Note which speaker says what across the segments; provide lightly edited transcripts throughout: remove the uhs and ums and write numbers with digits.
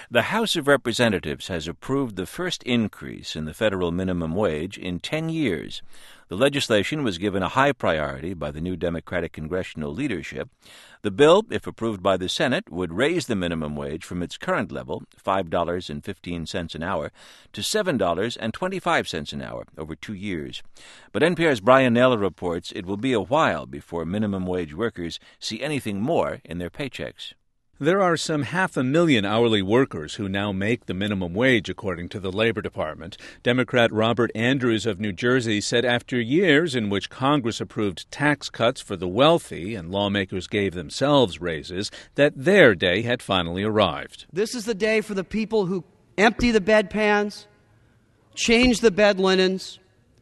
Speaker 1: The House of Representatives has approved the first increase in the federal minimum wage in 10 years. The legislation was given a high priority by the new Democratic congressional leadership. The bill, if approved by the Senate, would raise the minimum wage from its current level, $5.15 an hour, to $7.25 an hour over 2 years. But NPR's Brian Naylor reports it will be a while before minimum wage workers see anything more in their paychecks.
Speaker 2: There are some 500,000 hourly workers who now make the minimum wage, according to the Labor Department. Democrat Robert Andrews of New Jersey said after years in which Congress approved tax cuts for the wealthy and lawmakers gave themselves raises, that their day had finally arrived.
Speaker 3: This is the day for the people who empty the bedpans, change the bed linens,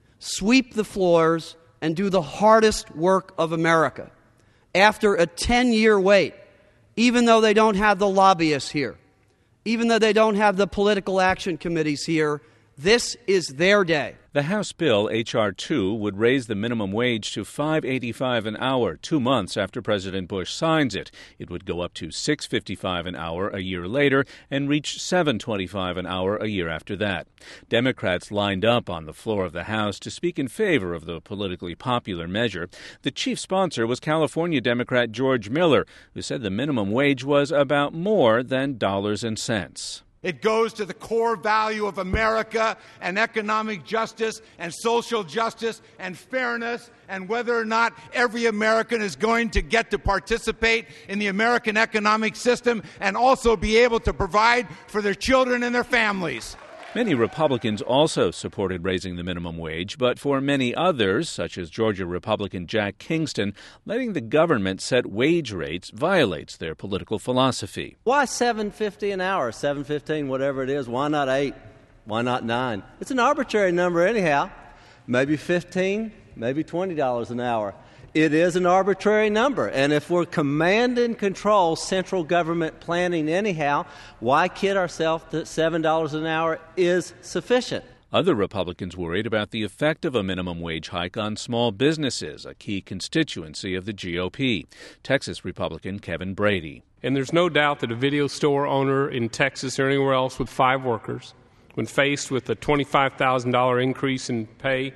Speaker 3: sweep the floors, and do the hardest work of America. After a 10-year wait, even though they don't have the lobbyists here, even though they don't have the political action committees here, this is their day.
Speaker 2: The House bill, H.R. 2, would raise the minimum wage to $5.85 an hour 2 months after President Bush signs it. It would go up to $6.55 an hour a year later and reach $7.25 an hour a year after that. Democrats lined up on the floor of the House to speak in favor of the politically popular measure. The chief sponsor was California Democrat George Miller, who said the minimum wage was about more than dollars and cents.
Speaker 4: It goes to the core value of America and economic justice and social justice and fairness and whether or not every American is going to get to participate in the American economic system and also be able to provide for their children and their families.
Speaker 2: Many Republicans also supported raising the minimum wage, but for many others, such as Georgia Republican Jack Kingston, letting the government set wage rates violates their political philosophy.
Speaker 5: Why $7.50 an hour, $7.15, whatever it is? Why not $8? Why not $9? It's an arbitrary number anyhow. Maybe $15, maybe $20 an hour. It is an arbitrary number, and if we're command and control central government planning anyhow, why kid ourselves that $7 an hour is sufficient?
Speaker 2: Other Republicans worried about the effect of a minimum wage hike on small businesses, a key constituency of the GOP. Texas Republican Kevin Brady.
Speaker 6: And there's no doubt that a video store owner in Texas or anywhere else with 5 workers, when faced with a $25,000 increase in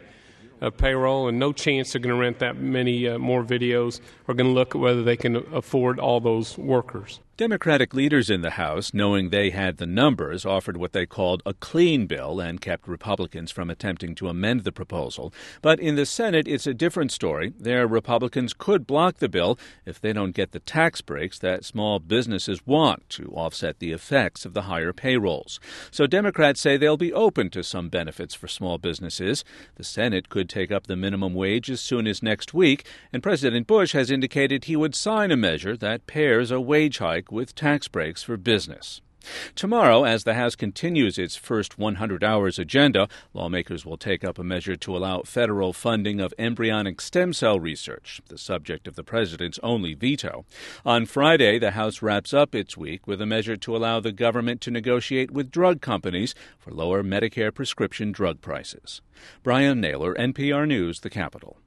Speaker 6: payroll and no chance they're going to rent that many more videos, are going to look at whether they can afford all those workers.
Speaker 2: Democratic leaders in the House, knowing they had the numbers, offered what they called a clean bill and kept Republicans from attempting to amend the proposal. But in the Senate, it's a different story. There, Republicans could block the bill if they don't get the tax breaks that small businesses want to offset the effects of the higher payrolls. So Democrats say they'll be open to some benefits for small businesses. The Senate could take up the minimum wage as soon as next week, and President Bush has indicated he would sign a measure that pairs a wage hike with tax breaks for business. Tomorrow, as the House continues its first 100 hours agenda, lawmakers will take up a measure to allow federal funding of embryonic stem cell research, the subject of the president's only veto. On Friday, the House wraps up its week with a measure to allow the government to negotiate with drug companies for lower Medicare prescription drug prices. Brian Naylor, NPR News, The Capitol.